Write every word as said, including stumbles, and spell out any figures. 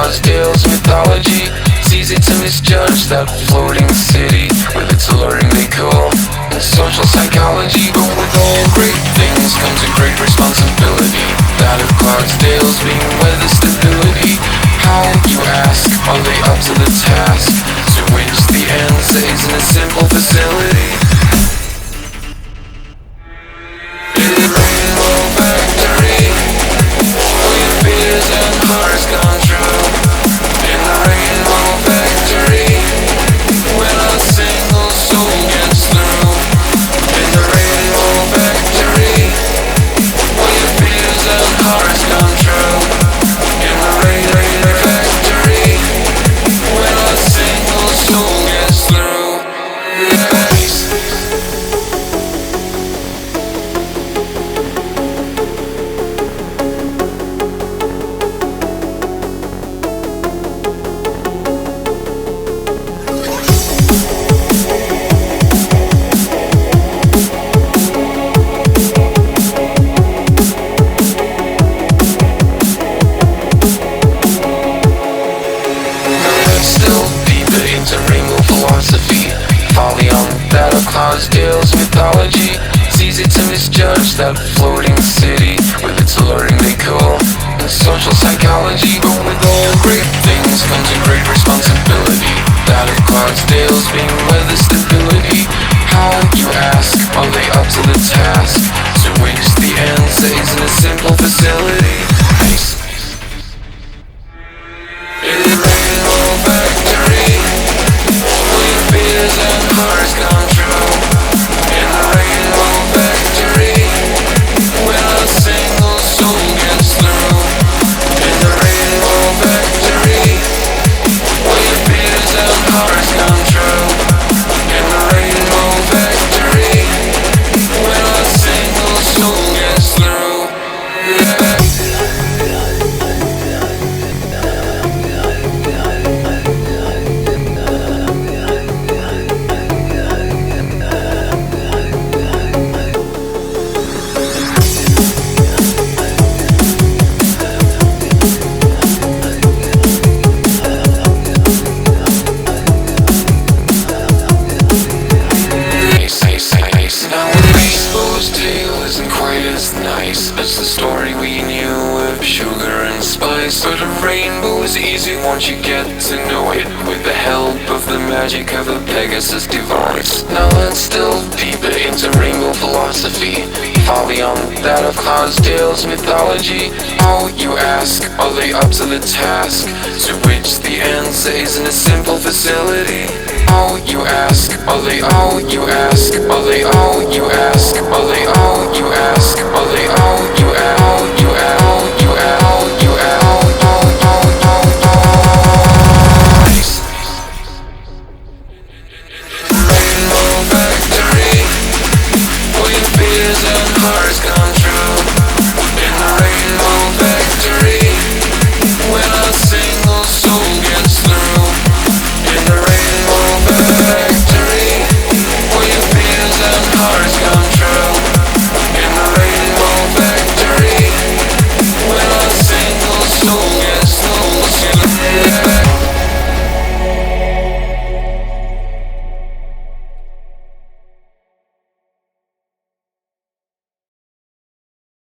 Clydesdale's mythology. It's easy to misjudge that floating city with its alluring decor and social psychology. But with all great things comes a great responsibility, that of Clydesdale's being weather stability. How, you ask, are they up to the task to which the end says in a simple facility? In the Rainbow Factory, all your fears and hearts gone true. In the Rainbow Factory, when a single soul gets through. In the Rainbow Factory, all your fears and hearts gone true. In the Rainbow Factory, when a single soul gets through. Yes. Clydesdale's mythology. It's easy to misjudge that floating city with its alluring decor and social psychology. But with all great things comes a great responsibility, that of Clydesdale's being weather stability. How, you ask, are they up to the task to which the end says in a simple facility? Nice. In the Rainbow Factory, all your fears and hearts gone true. In the Rainbow Factory, when a single soul gets through. In the Rainbow Factory, all your fears and hearts gone true. In the Rainbow Factory, when a single soul gets through. Yeah. It's the story we knew of sugar and spice, but a rainbow is easy once you get to know it, with the help of the magic of a Pegasus device. Now let's delve deeper into rainbow philosophy, far beyond that of Clydesdale's mythology. How, you ask, are they up to the task to which the end says in a simple facility? How, you ask, are they all you ask, are they all you ask, are they all you ask, are they all you all you all